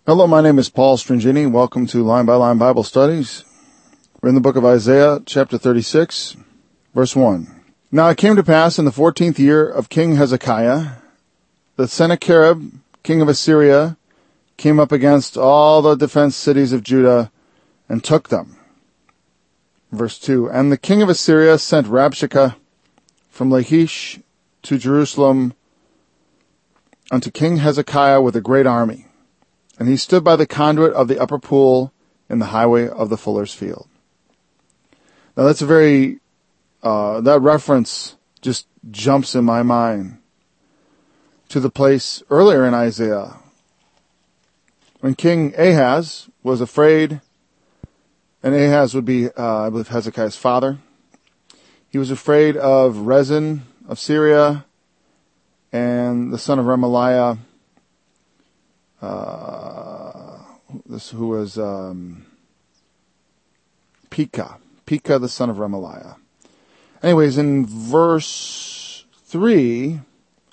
Hello, my name is Paul Stringini. Welcome to Line by Line Bible Studies. We're in the book of Isaiah, chapter 36, verse 1. Now it came to pass in the 14th year of King Hezekiah that Sennacherib, king of Assyria, came up against all the defense cities of Judah and took them. Verse 2. And the king of Assyria sent Rabshakeh from Lachish to Jerusalem unto King Hezekiah with a great army. And he stood by the conduit of the upper pool in the highway of the fuller's field. Now that's that reference just jumps in my mind to the place earlier in Isaiah when King Ahaz was afraid, and Ahaz would be, I believe, Hezekiah's father. He was afraid of Rezin of Syria and the son of Remaliah, who was Pekah the son of Remaliah. Anyways, in verse 3,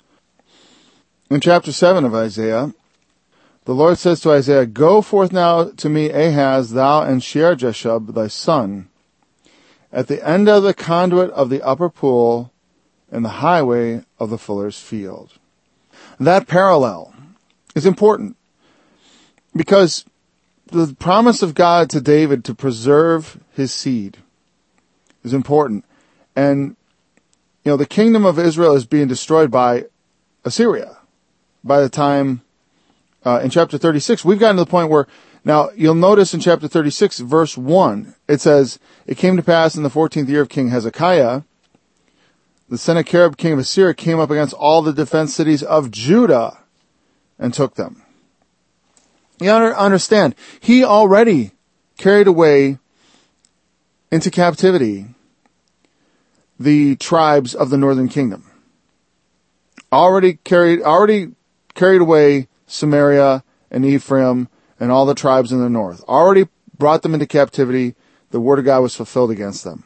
in chapter 7 of Isaiah, the Lord says to Isaiah, Go forth now to me, Ahaz, thou and Shear-jashub, thy son, at the end of the conduit of the upper pool in the highway of the fuller's field. That parallel is important because the promise of God to David to preserve his seed is important. And, the kingdom of Israel is being destroyed by Assyria. By the time, in chapter 36, we've gotten to the point where, now you'll notice in chapter 36, verse 1, it says, It came to pass in the 14th year of King Hezekiah, the Sennacherib, king of Assyria, came up against all the defense cities of Judah and took them. You understand, he already carried away into captivity the tribes of the northern kingdom. Already carried away Samaria and Ephraim and all the tribes in the north. Already brought them into captivity. The word of God was fulfilled against them.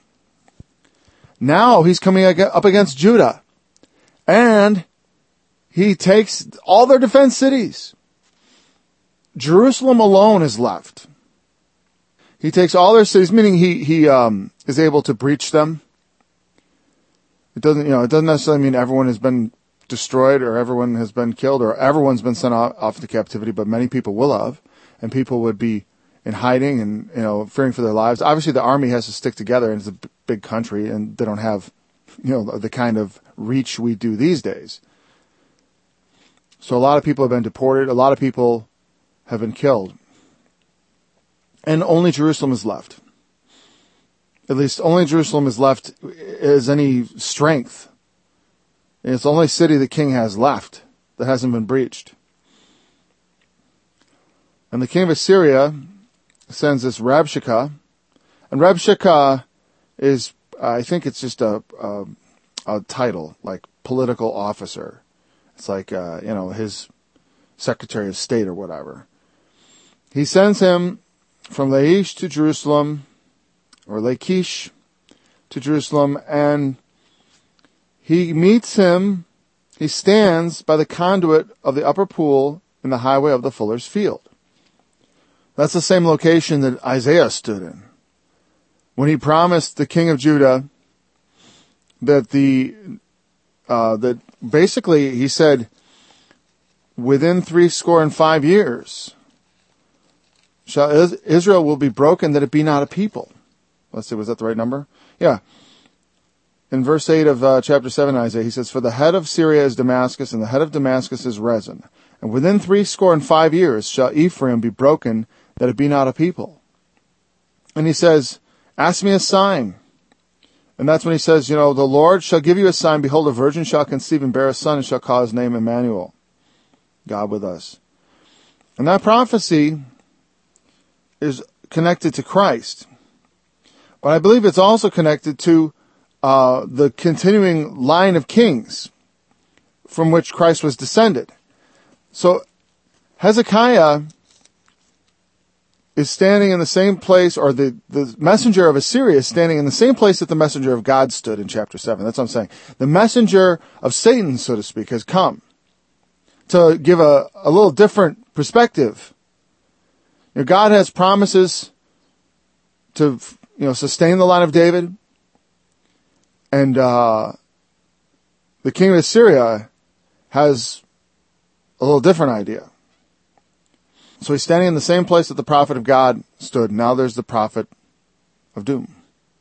Now he's coming up against Judah, and he takes all their defense cities. Jerusalem alone is left. He takes all their cities, meaning he is able to breach them. It doesn't necessarily mean everyone has been destroyed or everyone has been killed or everyone's been sent off into captivity, but many people will have, and people would be in hiding and, fearing for their lives. Obviously the army has to stick together, and it's a big country, and they don't have, the kind of reach we do these days. So a lot of people have been deported. A lot of people have been killed. And only Jerusalem is left. At least only Jerusalem is left as any strength. And it's the only city the king has left that hasn't been breached. And the king of Assyria sends this Rabshakeh. And Rabshakeh is, I think it's just a title, like political officer. It's like, his Secretary of State or whatever. He sends him from Lachish to Jerusalem, or Lachish to Jerusalem, and he meets him. He stands by the conduit of the upper pool in the highway of the fuller's field. That's the same location that Isaiah stood in when he promised the king of Judah that that basically he said, within 65 years, Israel will be broken, that it be not a people. Let's see, was that the right number? Yeah. In verse 8 of chapter 7 Isaiah, he says, For the head of Syria is Damascus, and the head of Damascus is Rezin. And within 65 years shall Ephraim be broken, that it be not a people. And he says, Ask me a sign. And that's when he says, the Lord shall give you a sign. Behold, a virgin shall conceive and bear a son, and shall call his name Emmanuel, God with us. And that prophecy is connected to Christ. But I believe it's also connected to the continuing line of kings from which Christ was descended. So Hezekiah is standing in the same place, or the messenger of Assyria is standing in the same place that the messenger of God stood in chapter 7. That's what I'm saying. The messenger of Satan, so to speak, has come to give a little different perspective God has promises to, sustain the line of David. And the king of Assyria has a little different idea. So he's standing in the same place that the prophet of God stood. Now there's the prophet of doom.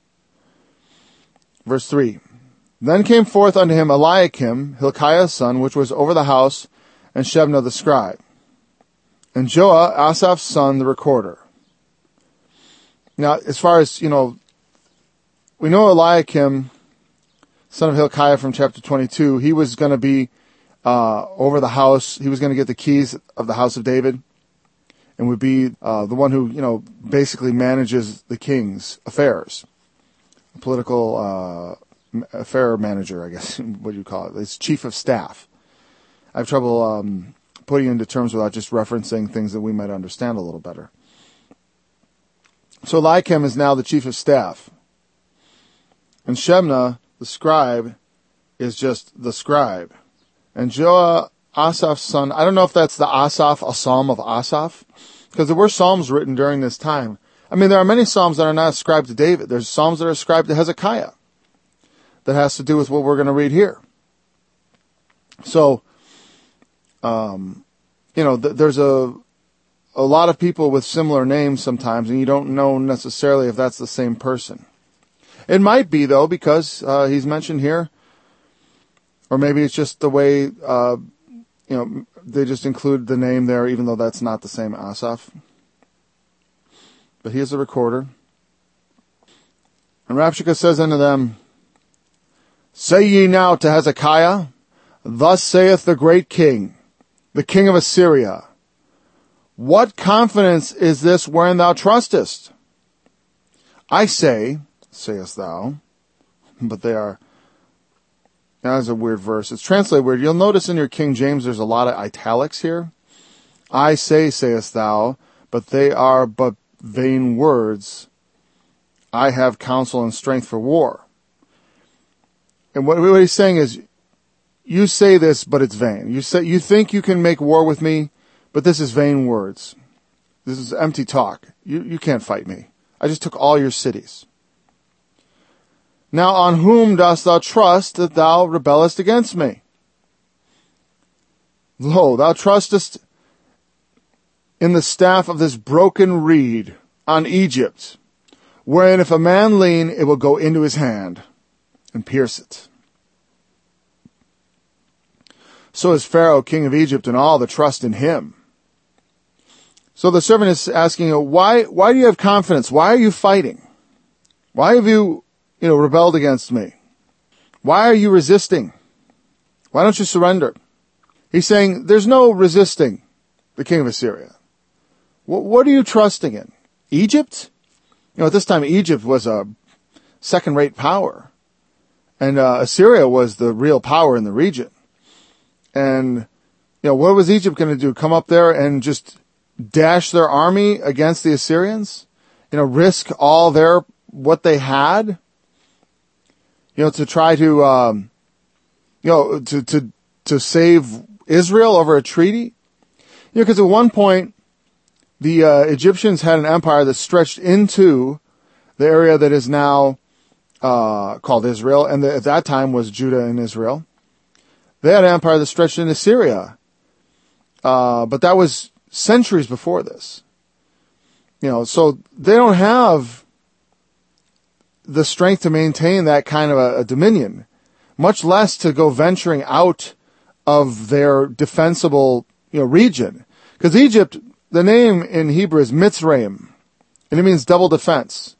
Verse 3. Then came forth unto him Eliakim, Hilkiah's son, which was over the house, and Shebna the scribe, and Joah, Asaph's son, the recorder. Now, as far as, we know Eliakim, son of Hilkiah from chapter 22, he was going to be over the house. He was going to get the keys of the house of David and would be the one who, basically manages the king's affairs. Political affair manager, I guess, what do you call it? It's chief of staff. I have trouble putting into terms without just referencing things that we might understand a little better. So Eliakim is now the chief of staff. And Shebna, the scribe, is just the scribe. And Joah, Asaph's son, I don't know if that's the Asaph, a psalm of Asaph, because there were psalms written during this time. I mean, there are many psalms that are not ascribed to David. There's psalms that are ascribed to Hezekiah. That has to do with what we're going to read here. So, there's a lot of people with similar names sometimes, and you don't know necessarily if that's the same person. It might be, though, because he's mentioned here, or maybe it's just the way, they just include the name there, even though that's not the same Asaph. But he is a recorder. And Rabshakeh says unto them, Say ye now to Hezekiah, Thus saith the great king, the king of Assyria, What confidence is this wherein thou trustest? I say, sayest thou, but that's a weird verse. It's translated weird. You'll notice in your King James there's a lot of italics here. I say, sayest thou, but they are but vain words. I have counsel and strength for war. And what he's saying is, you say this, but it's vain. You think you can make war with me, but this is vain words. This is empty talk. You can't fight me. I just took all your cities. Now on whom dost thou trust that thou rebellest against me? Lo, thou trustest in the staff of this broken reed on Egypt, wherein if a man lean, it will go into his hand and pierce it. So is Pharaoh, king of Egypt, and all that trust in him. So the servant is asking, why do you have confidence? Why are you fighting? Why have you, rebelled against me? Why are you resisting? Why don't you surrender? He's saying, there's no resisting the king of Assyria. What are you trusting in? Egypt? At this time, Egypt was a second-rate power. And Assyria was the real power in the region. And, what was Egypt going to do? Come up there and just dash their army against the Assyrians? Risk all what they had? To try to, to save Israel over a treaty? Because at one point, the Egyptians had an empire that stretched into the area that is now called Israel, and at that time was Judah and Israel. They had an empire that stretched into Syria, but that was centuries before this. So they don't have the strength to maintain that kind of a dominion, much less to go venturing out of their defensible, region. Because Egypt, the name in Hebrew is Mitzrayim, and it means double defense.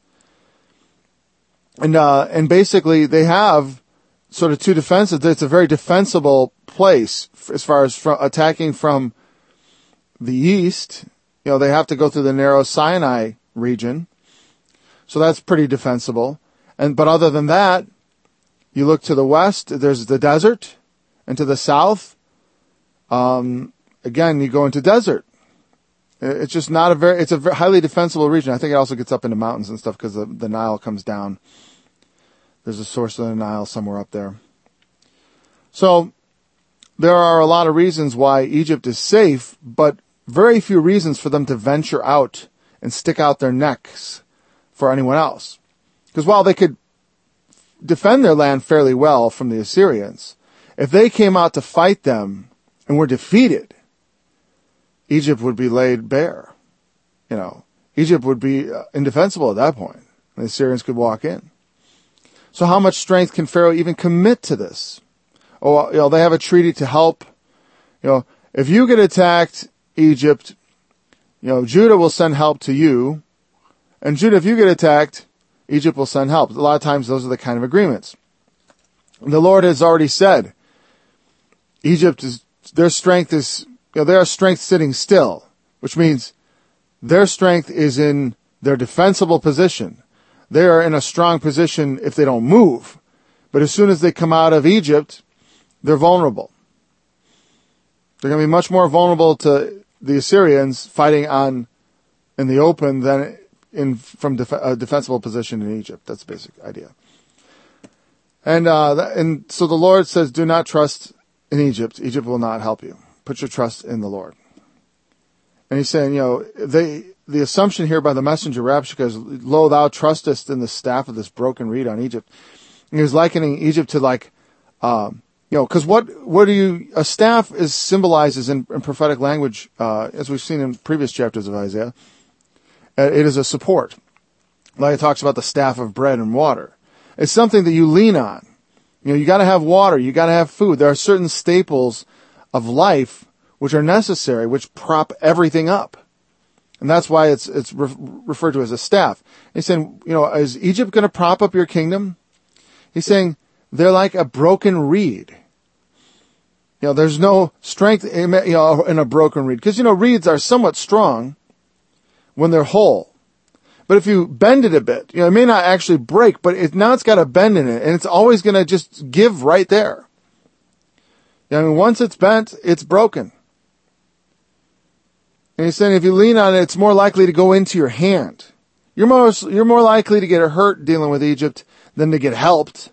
And basically they have sort of two defenses. It's a very defensible place as far as attacking from the east. They have to go through the narrow Sinai region. So that's pretty defensible. But other than that, you look to the west, there's the desert, and to the south, again, you go into desert. It's just not it's a highly defensible region. I think it also gets up into mountains and stuff because the Nile comes down. There's a source of the Nile somewhere up there. So there are a lot of reasons why Egypt is safe, but very few reasons for them to venture out and stick out their necks for anyone else. Because while they could defend their land fairly well from the Assyrians, if they came out to fight them and were defeated, Egypt would be laid bare. Egypt would be indefensible at that point. The Assyrians could walk in. So how much strength can Pharaoh even commit to this? They have a treaty to help. If you get attacked, Egypt, Judah will send help to you. And Judah, if you get attacked, Egypt will send help. A lot of times those are the kind of agreements. The Lord has already said, their strength sitting still, which means their strength is in their defensible position. They are in a strong position if they don't move. But as soon as they come out of Egypt, they're vulnerable. They're going to be much more vulnerable to the Assyrians fighting in the open than from a defensible position in Egypt. That's the basic idea. And so the Lord says, do not trust in Egypt. Egypt will not help you. Put your trust in the Lord. And he's saying, the assumption here by the messenger Rabshakeh is, lo, thou trustest in the staff of this broken reed on Egypt. And he was likening Egypt to because a staff symbolizes in prophetic language, as we've seen in previous chapters of Isaiah, it is a support. Like it talks about the staff of bread and water. It's something that you lean on. You gotta have water, you gotta have food. There are certain staples of life which are necessary, which prop everything up. And that's why it's referred to as a staff. He's saying, is Egypt going to prop up your kingdom? He's saying they're like a broken reed. There's no strength in a broken reed. Because, reeds are somewhat strong when they're whole. But if you bend it a bit, it may not actually break, but now it's got a bend in it, and it's always going to just give right there. Once it's bent, it's broken. And he's saying if you lean on it, it's more likely to go into your hand. You're more likely to get hurt dealing with Egypt than to get helped.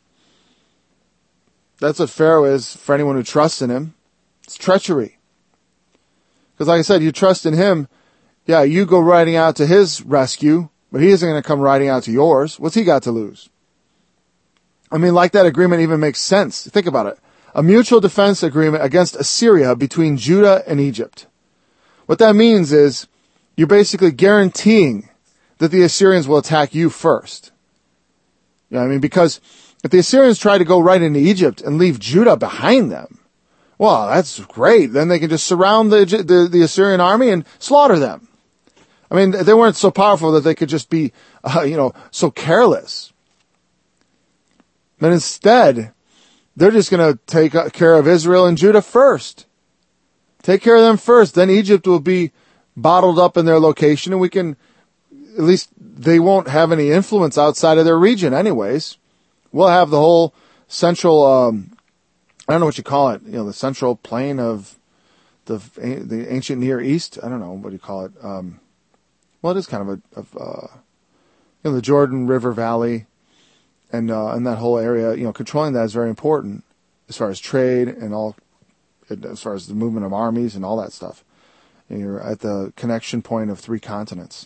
That's what Pharaoh is for anyone who trusts in him. It's treachery. Because like I said, you trust in him, you go riding out to his rescue, but he isn't going to come riding out to yours. What's he got to lose? Like that agreement even makes sense. Think about it. A mutual defense agreement against Assyria between Judah and Egypt. What that means is you're basically guaranteeing that the Assyrians will attack you first. Because if the Assyrians try to go right into Egypt and leave Judah behind them, well, that's great. Then they can just surround the Assyrian army and slaughter them. They weren't so powerful that they could just be, so careless. But instead, they're just going to take care of Israel and Judah first. Take care of them first. Then Egypt will be bottled up in their location, and at least they won't have any influence outside of their region anyways. We'll have the whole central, I don't know what you call it, the central plain of the ancient Near East. I don't know, what do you call it? It is kind of the Jordan River Valley and that whole area, controlling that is very important as far as trade and all, as far as the movement of armies and all that stuff. And you're at the connection point of 3 continents.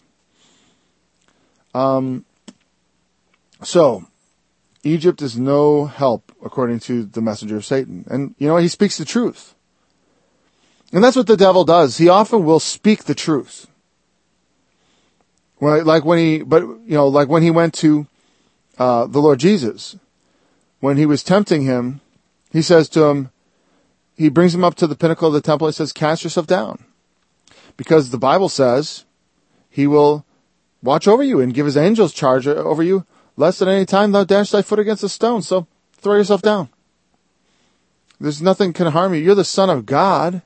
So, Egypt is no help, according to the messenger of Satan. And, he speaks the truth. And that's what the devil does. He often will speak the truth. Like when he went to the Lord Jesus, when he was tempting him, he says to him, he brings him up to the pinnacle of the temple. He says, cast yourself down. Because the Bible says he will watch over you and give his angels charge over you, lest at any time thou dash thy foot against a stone. So throw yourself down. There's nothing can harm you. You're the Son of God.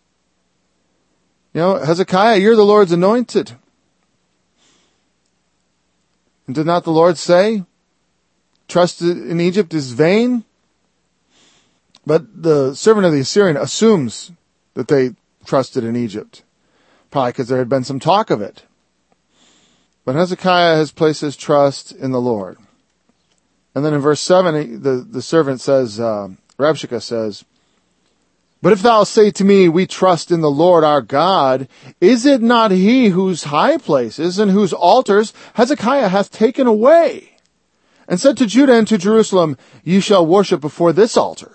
Hezekiah, you're the Lord's anointed. And did not the Lord say, trust in Egypt is vain? But the servant of the Assyrian assumes that they trusted in Egypt. Probably because there had been some talk of it. But Hezekiah has placed his trust in the Lord. And then in verse 7, the servant says, Rabshakeh says, But if thou say to me, we trust in the Lord our God, is it not he whose high places and whose altars Hezekiah hath taken away, and said to Judah and to Jerusalem, ye shall worship before this altar?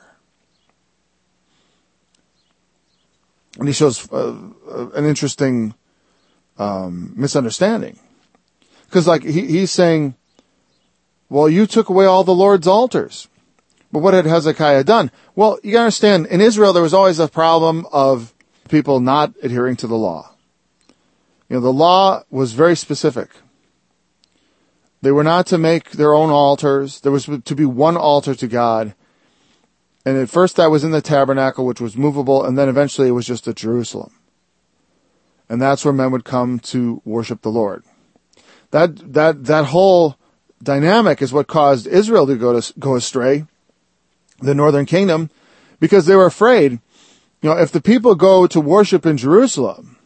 And he shows an interesting misunderstanding. Because he's saying, well, you took away all the Lord's altars. But what had Hezekiah done? Well, you gotta understand, in Israel there was always a problem of people not adhering to the law. The law was very specific. They were not to make their own altars. There was to be one altar to God. And at first that was in the tabernacle, which was movable, and then eventually it was just at Jerusalem. And that's where men would come to worship the Lord. That whole dynamic is what caused Israel to go astray, the northern kingdom, because they were afraid, if the people go to worship in Jerusalem,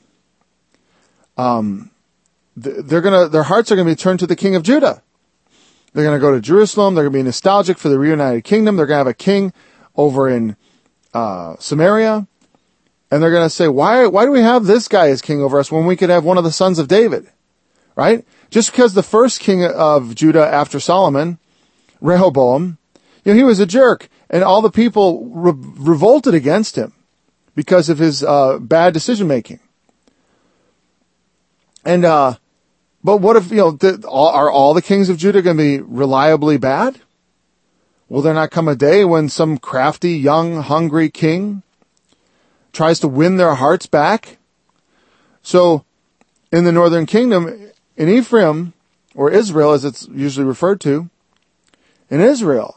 their hearts are going to be turned to the king of Judah. They're going to go to Jerusalem. They're going to be nostalgic for the reunited kingdom. They're going to have a king over in Samaria, and they're going to say, why do we have this guy as king over us when we could have one of the sons of David? Right? Just because the first king of Judah after Solomon, Rehoboam, he was a jerk, and all the people revolted against him because of his bad decision making. And but what if are all the kings of Judah going to be reliably bad? Will there not come a day when some crafty, young, hungry king tries to win their hearts back? So, in the northern kingdom, in Ephraim, or Israel as it's usually referred to, in Israel,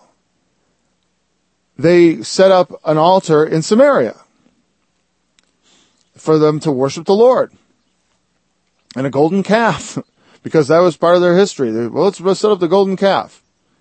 they set up an altar in Samaria for them to worship the Lord. And a golden calf, because that was part of their history. Let's set up the golden calf.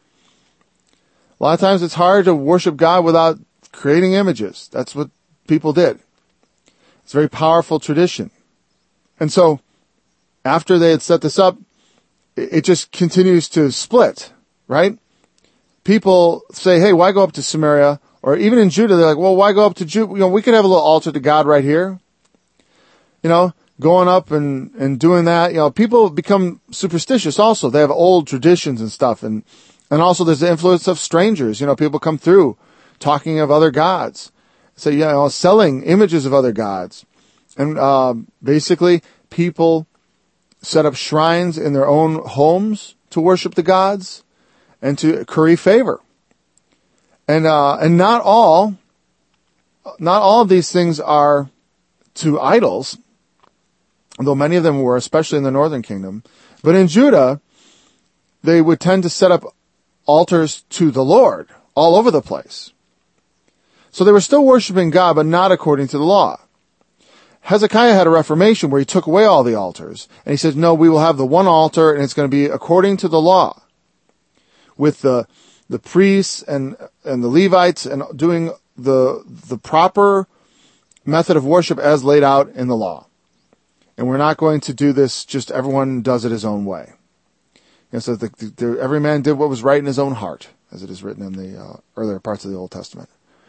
A lot of times it's hard to worship God without creating images. That's what people did. It's a very powerful tradition. And so, after they had set this up, it just continues to split, right? People say, hey, why go up to Samaria? Or even in Judah, they're like, well, why go up to Judah? We could have a little altar to God right here. Going up and doing that. People become superstitious also. They have old traditions and stuff. And also there's the influence of strangers. People come through talking of other gods. So, selling images of other gods. And basically, people set up shrines in their own homes to worship the gods and to curry favor. And not all of these things are to idols, though many of them were, especially in the northern kingdom. But in Judah, they would tend to set up altars to the Lord all over the place. So they were still worshiping God, but not according to the law. Hezekiah had a reformation where he took away all the altars, and he said, no, we will have the one altar, and it's going to be according to the law, with the priests and the Levites and doing the proper method of worship as laid out in the law. And we're not going to do this, just everyone does it his own way. So every man did what was right in his own heart, as it is written in the earlier parts of the Old Testament.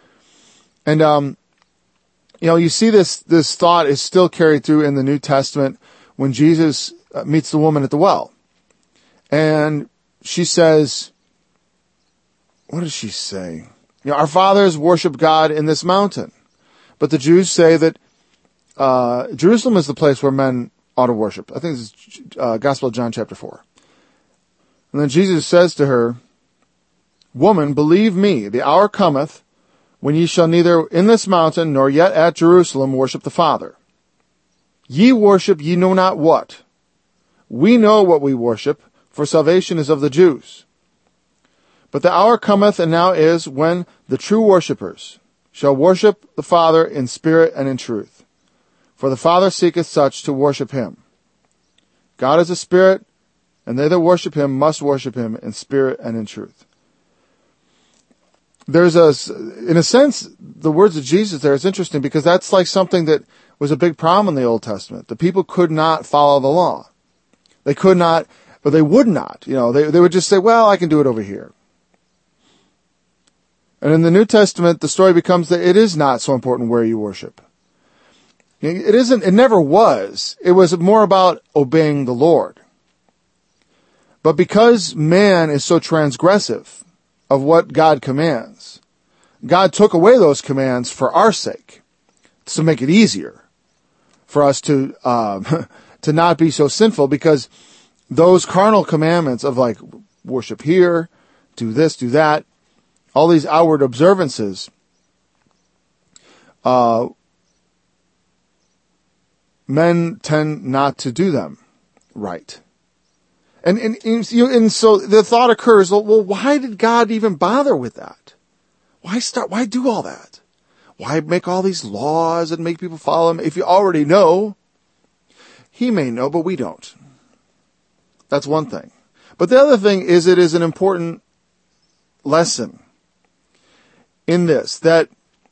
And, you see this thought is still carried through in the New Testament when Jesus meets the woman at the well. And she says, what does she say? Our fathers worship God in this mountain. But the Jews say that Jerusalem is the place where men ought to worship. I think this is Gospel of John chapter 4. And then Jesus says to her, woman, believe me, the hour cometh when ye shall neither in this mountain nor yet at Jerusalem worship the Father. Ye worship ye know not what. We know what we worship, for salvation is of the Jews. But the hour cometh, and now is, when the true worshippers shall worship the Father in spirit and in truth. For the Father seeketh such to worship him. God is a spirit, and they that worship him must worship him in spirit and in truth. There's in a sense, the words of Jesus there is interesting because that's like something that was a big problem in the Old Testament. The people could not follow the law. They could not, but they would not. They would just say, well, I can do it over here. And in the New Testament, the story becomes that it is not so important where you worship. It never was. It was more about obeying the Lord. But because man is so transgressive of what God commands, God took away those commands for our sake, to make it easier for us to to not be so sinful, because those carnal commandments of like worship here, do this, do that, all these outward observances, men tend not to do them right. And so the thought occurs, well, why did God even bother with that? Why do all that? Why make all these laws and make people follow them? If you already know, he may know, but we don't. That's one thing. But the other thing is, it is an important lesson in this, that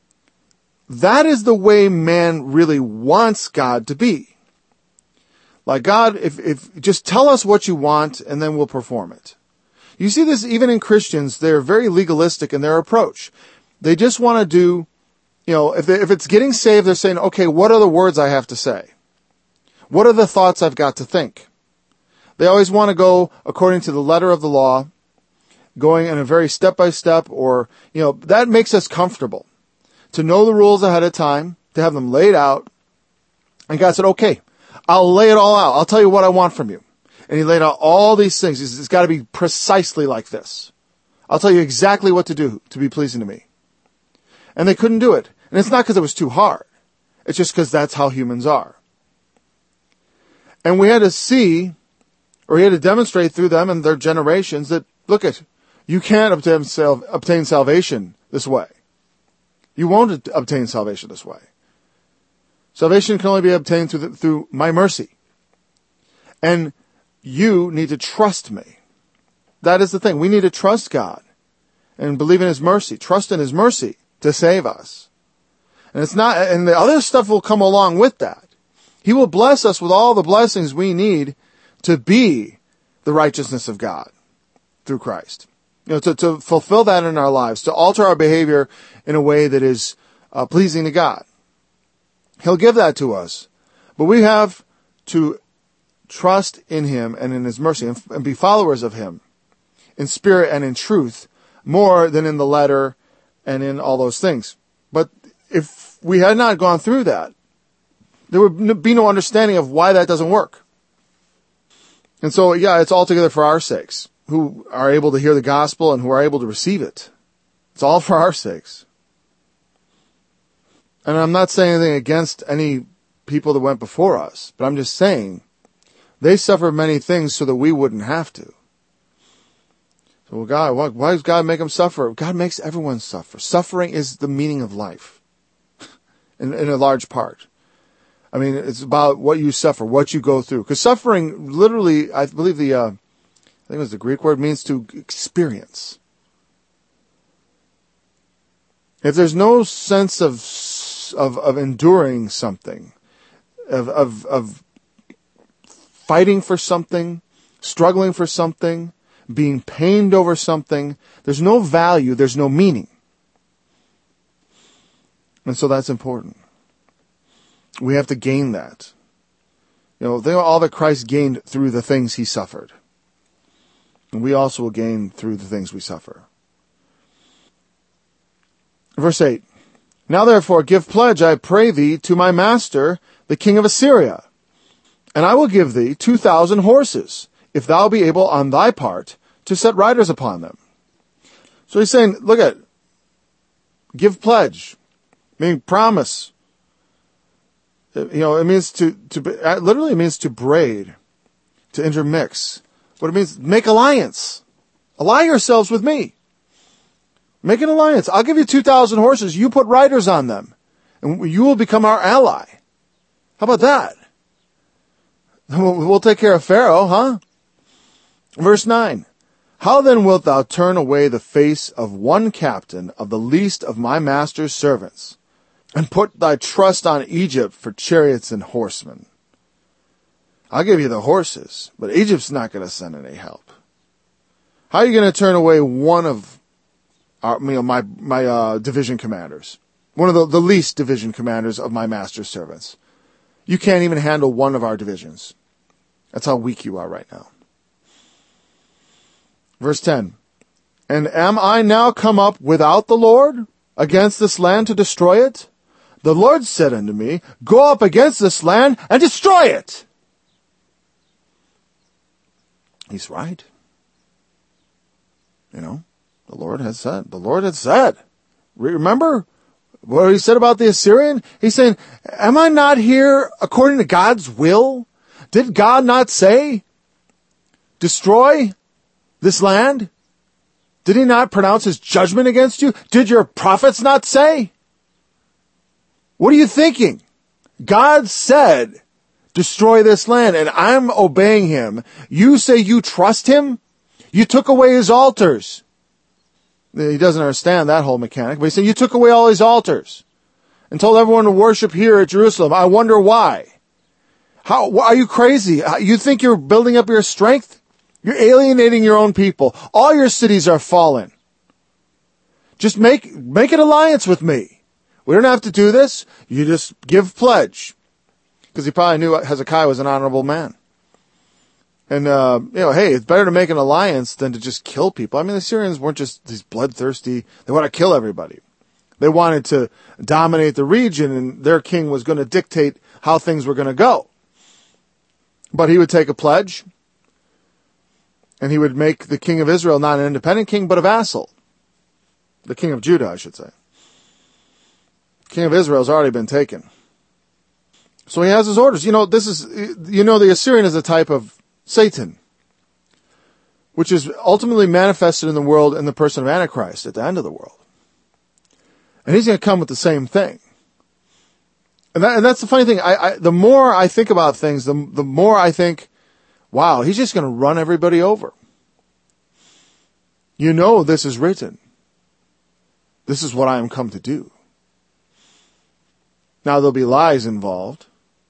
is the way man really wants God to be. Like, God, if just tell us what you want and then we'll perform it. You see this even in Christians. They're very legalistic in their approach. They just want to do, if it's getting saved, they're saying, okay, what are the words I have to say? What are the thoughts I've got to think? They always want to go according to the letter of the law, going in a very step-by-step, or, that makes us comfortable. To know the rules ahead of time, to have them laid out. And God said, okay, I'll lay it all out. I'll tell you what I want from you. And he laid out all these things. He says, it's got to be precisely like this. I'll tell you exactly what to do to be pleasing to me. And they couldn't do it. And it's not because it was too hard. It's just because that's how humans are. And we had to see, or he had to demonstrate through them and their generations that, look at, you can't obtain salvation this way. You won't obtain salvation this way. Salvation can only be obtained through my mercy. And you need to trust me. That is the thing. We need to trust God and believe in his mercy. Trust in his mercy to save us. And the other stuff will come along with that. He will bless us with all the blessings we need to be the righteousness of God through Christ. To fulfill that in our lives, to alter our behavior in a way that is pleasing to God. He'll give that to us. But we have to trust in him and in his mercy and be followers of him in spirit and in truth more than in the letter and in all those things. But if we had not gone through that, there would be no understanding of why that doesn't work. And so, it's altogether for our sakes, who are able to hear the gospel and who are able to receive it. It's all for our sakes. And I'm not saying anything against any people that went before us, but I'm just saying they suffered many things so that we wouldn't have to. So, God, why does God make them suffer? God makes everyone suffer. Suffering is the meaning of life in a large part. I mean, it's about what you suffer, what you go through. Because suffering, literally, I believe I think it was the Greek word, means to experience. If there's no sense of enduring something, of fighting for something, struggling for something, being pained over something, there's no value, there's no meaning. And so that's important. We have to gain that. Think of all that Christ gained through the things he suffered. And we also will gain through the things we suffer. Verse 8. Now therefore give pledge, I pray thee, to my master, the king of Assyria. And I will give thee 2,000 horses, if thou be able on thy part to set riders upon them. So he's saying, look at, give pledge, meaning promise. It means literally means to braid, to intermix. What it means, make alliance. Ally yourselves with me. Make an alliance. I'll give you 2,000 horses. You put riders on them. And you will become our ally. How about that? We'll take care of Pharaoh, huh? Verse 9. How then wilt thou turn away the face of one captain of the least of my master's servants, and put thy trust on Egypt for chariots and horsemen? I'll give you the horses, but Egypt's not going to send any help. How are you going to turn away one of my division commanders. One of the least division commanders of my master's servants. You can't even handle one of our divisions. That's how weak you are right now. Verse 10. And am I now come up without the Lord against this land to destroy it? The Lord said unto me, go up against this land and destroy it. He's right. The Lord had said. Remember what he said about the Assyrian? He's saying, am I not here according to God's will? Did God not say, destroy this land? Did he not pronounce his judgment against you? Did your prophets not say? What are you thinking? God said, destroy this land, and I'm obeying him. You say you trust him? You took away his altars. He doesn't understand that whole mechanic, but he said, you took away all his altars and told everyone to worship here at Jerusalem. I wonder why. How are you crazy? You think you're building up your strength? You're alienating your own people. All your cities are fallen. Just make an alliance with me. We don't have to do this. You just give pledge. Because he probably knew Hezekiah was an honorable man. And, hey, it's better to make an alliance than to just kill people. I mean, the Syrians weren't just these bloodthirsty. They want to kill everybody. They wanted to dominate the region, and their king was going to dictate how things were going to go. But he would take a pledge, and he would make the king of Israel not an independent king, but a vassal. The king of Judah, I should say. King of Israel has already been taken. So he has his orders. The Assyrian is a type of Satan, which is ultimately manifested in the world in the person of Antichrist at the end of the world. And he's going to come with the same thing. And that's the funny thing. The more I think about things, the more I think, wow, he's just going to run everybody over. This is written. This is what I am come to do. Now there'll be lies involved.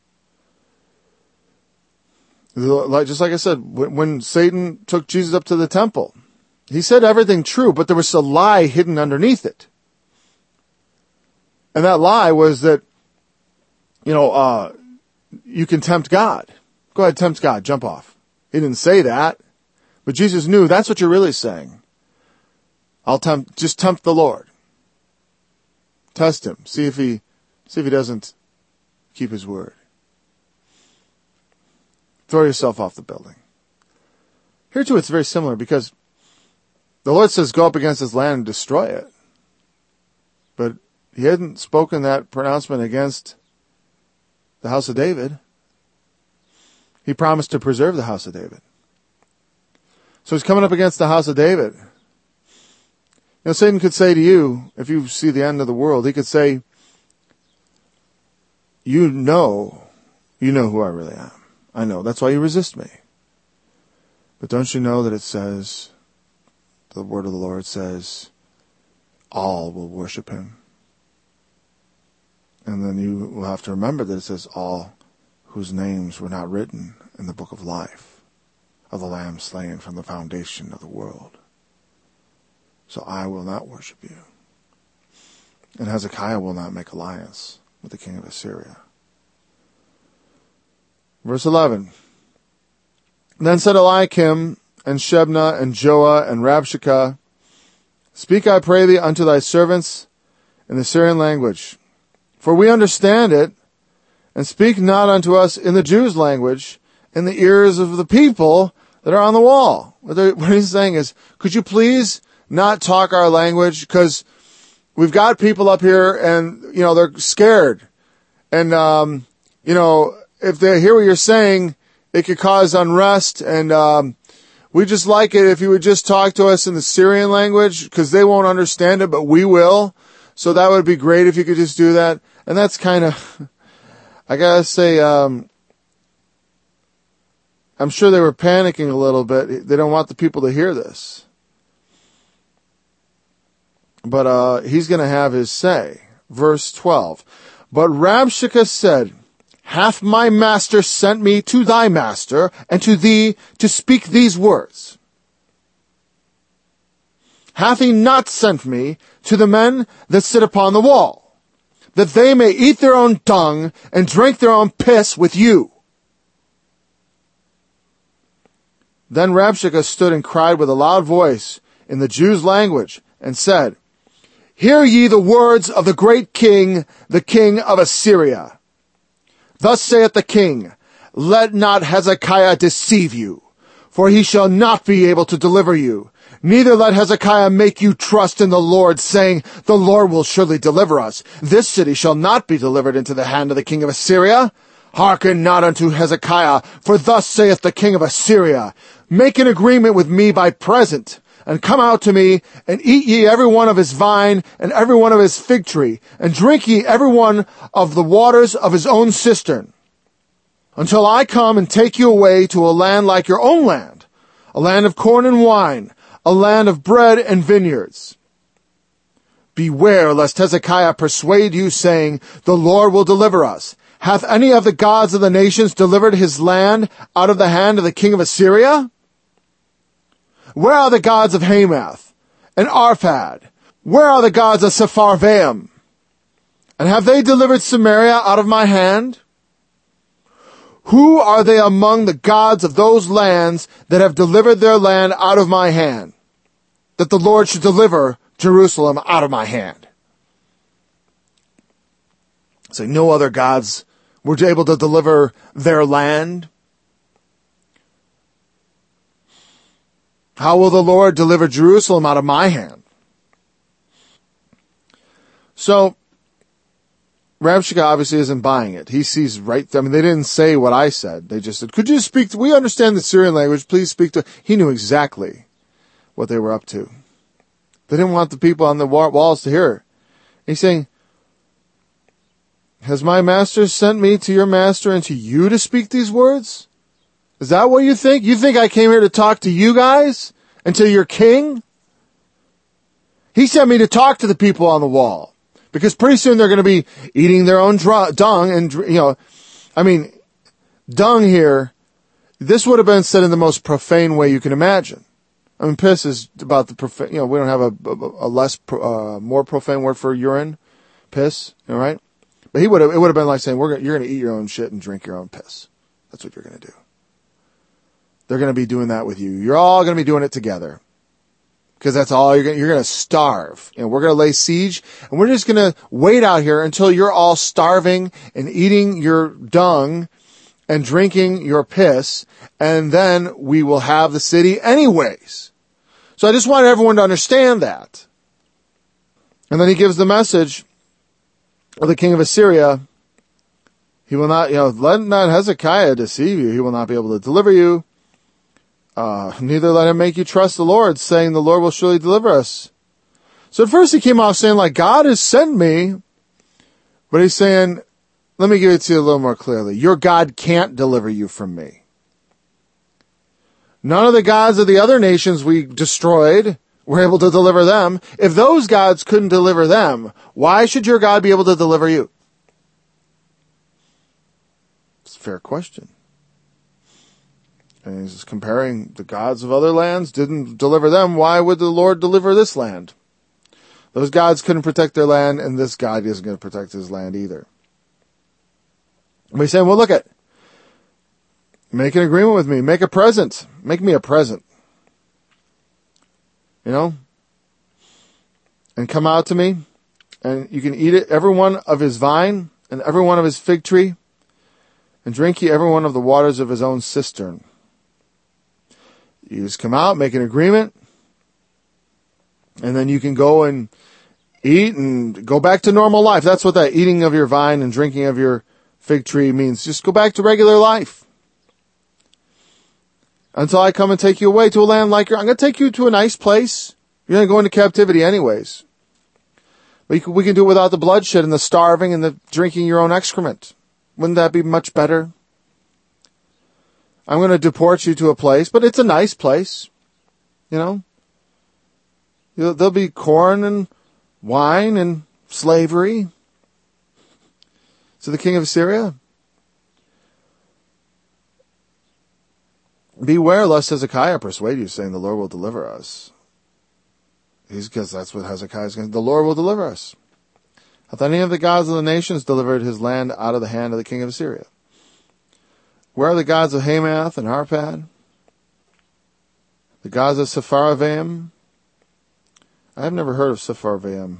Just like I said, when Satan took Jesus up to the temple, he said everything true, but there was a lie hidden underneath it. And that lie was that, you can tempt God. Go ahead, tempt God, jump off. He didn't say that, but Jesus knew that's what you're really saying. Just tempt the Lord. Test him. See if he doesn't keep his word. Throw yourself off the building. Here too, it's very similar because the Lord says, go up against this land and destroy it. But he hadn't spoken that pronouncement against the house of David. He promised to preserve the house of David. So he's coming up against the house of David. Satan could say to you, if you see the end of the world, he could say, you know who I really am. I know. That's why you resist me. But don't you know that it says, the word of the Lord says, all will worship him. And then you will have to remember that it says all whose names were not written in the book of life of the Lamb slain from the foundation of the world. So I will not worship you. And Hezekiah will not make alliance with the king of Assyria. Verse 11. Then said Eliakim and Shebna and Joah and Rabshakeh, speak, I pray thee, unto thy servants in the Syrian language, for we understand it, and speak not unto us in the Jews' language, in the ears of the people that are on the wall. What he's saying is, could you please not talk our language? Because we've got people up here and, they're scared. And, if they hear what you're saying, it could cause unrest. And, we just like it if you would just talk to us in the Syrian language, because they won't understand it, but we will. So that would be great if you could just do that. And that's kind of, I gotta say, I'm sure they were panicking a little bit. They don't want the people to hear this. But he's going to have his say. Verse 12. But Rabshakeh said, hath my master sent me to thy master and to thee to speak these words? hath he not sent me to the men that sit upon the wall, that they may eat their own dung and drink their own piss with you? Then Rabshakeh stood and cried with a loud voice in the Jews' language, and said, Hear ye the words of the great king, the king of Assyria. Thus saith the king, Let not Hezekiah deceive you, for he shall not be able to deliver you. Neither let Hezekiah make you trust in the Lord, saying, The Lord will surely deliver us. This city shall not be delivered into the hand of the king of Assyria. Hearken not unto Hezekiah, for thus saith the king of Assyria, Make an agreement with me by present, and come out to me, and eat ye every one of his vine, and every one of his fig tree, and drink ye every one of the waters of his own cistern, until I come and take you away to a land like your own land, a land of corn and wine, a land of bread and vineyards. Beware lest Hezekiah persuade you, saying, The Lord will deliver us. Hath any of the gods of the nations delivered his land out of the hand of the king of Assyria? Where are the gods of Hamath and Arphad? Where are the gods of Sepharvaim? And have they delivered Samaria out of my hand? Who are they among the gods of those lands that have delivered their land out of my hand, that the Lord should deliver Jerusalem out of my hand? So no other gods were able to deliver their land. How will the Lord deliver Jerusalem out of my hand? So, Rabshakeh obviously isn't buying it. He sees right, they didn't say what I said. They just said, could you speak we understand the Syrian language, please speak to, he knew exactly what they were up to. They didn't want the people on the walls to hear it. He's saying, has my master sent me to your master and to you to speak these words? Is that what you think? You think I came here to talk to you guys and to your king? He sent me to talk to the people on the wall, because pretty soon they're going to be eating their own dung and, dung here, this would have been said in the most profane way you can imagine. Piss is about the profane, we don't have a more profane word for urine, piss, right? But it would have been like saying, you're going to eat your own shit and drink your own piss. That's what you're going to do. They're going to be doing that with you. You're all going to be doing it together. Because that's all you're going to starve. We're going to lay siege, and we're just going to wait out here until you're all starving and eating your dung and drinking your piss, and then we will have the city anyways. So I just want everyone to understand that. And then he gives the message of the king of Assyria. He will not, let not Hezekiah deceive you. He will not be able to deliver you. Neither let him make you trust the Lord, saying the Lord will surely deliver us. So at first he came off saying, like, God has sent me. But he's saying, let me give it to you a little more clearly. Your God can't deliver you from me. None of the gods of the other nations we destroyed were able to deliver them. If those gods couldn't deliver them, why should your God be able to deliver you? It's a fair question. And he's comparing the gods of other lands didn't deliver them. Why would the Lord deliver this land? Those gods couldn't protect their land, and this God isn't going to protect his land either. And he's saying, well, look at, make an agreement with me. Make a present. Make me a present. And come out to me, and you can eat it, every one of his vine, and every one of his fig tree, and drink ye every one of the waters of his own cistern. You just come out, make an agreement, and then you can go and eat and go back to normal life. That's what that eating of your vine and drinking of your fig tree means. Just go back to regular life. Until I come and take you away to a land like I'm going to take you to a nice place. You're going to go into captivity anyways. But we can do it without the bloodshed and the starving and the drinking your own excrement. Wouldn't that be much better? I'm going to deport you to a place, but it's a nice place. There'll be corn and wine and slavery. So the king of Assyria, beware lest Hezekiah persuade you, saying the Lord will deliver us. Because that's what Hezekiah is going to do. The Lord will deliver us. Hath any of the gods of the nations delivered his land out of the hand of the king of Assyria? Where are the gods of Hamath and Arpad? The gods of Sepharvaim? I have never heard of Sepharvaim.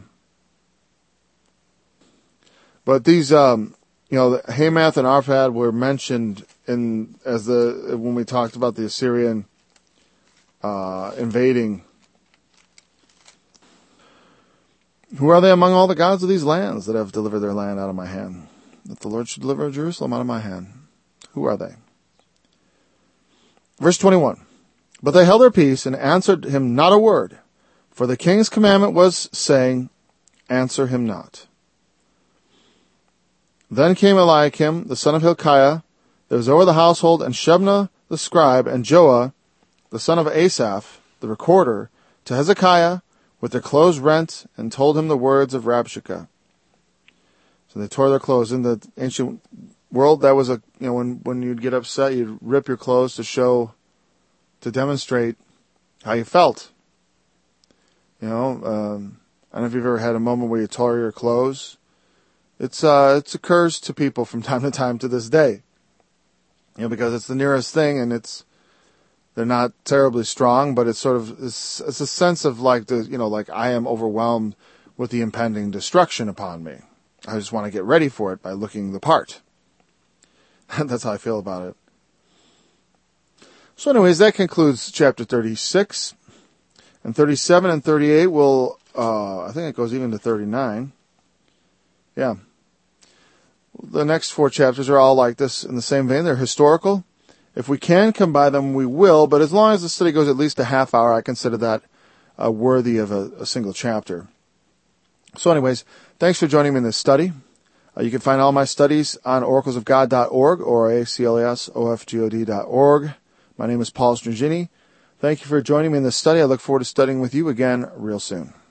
But these, Hamath and Arpad were mentioned when we talked about the Assyrian invading. Who are they among all the gods of these lands that have delivered their land out of my hand? That the Lord should deliver Jerusalem out of my hand. Who are they? Verse 21. But they held their peace and answered him not a word, for the king's commandment was, saying, answer him not. Then came Eliakim, the son of Hilkiah, that was over the household, and Shebna the scribe, and Joah, the son of Asaph, the recorder, to Hezekiah, with their clothes rent, and told him the words of Rabshakeh. So they tore their clothes. In the ancient world, that was when you'd get upset, you'd rip your clothes to demonstrate how you felt. I don't know if you've ever had a moment where you tore your clothes. It occurs to people from time to time to this day. Because it's the nearest thing, and they're not terribly strong, but it's a sense of like I am overwhelmed with the impending destruction upon me. I just want to get ready for it by looking the part. That's how I feel about it. So anyways, that concludes chapter 36. And 37 and 38 will, I think it goes even to 39. Yeah. The next 4 chapters are all like this in the same vein. They're historical. If we can come by them, we will. But as long as the study goes at least a half hour, I consider that worthy of a single chapter. So anyways, thanks for joining me in this study. You can find all my studies on oraclesofgod.org or aclsofgod.org. My name is Paul Strangini. Thank you for joining me in this study. I look forward to studying with you again real soon.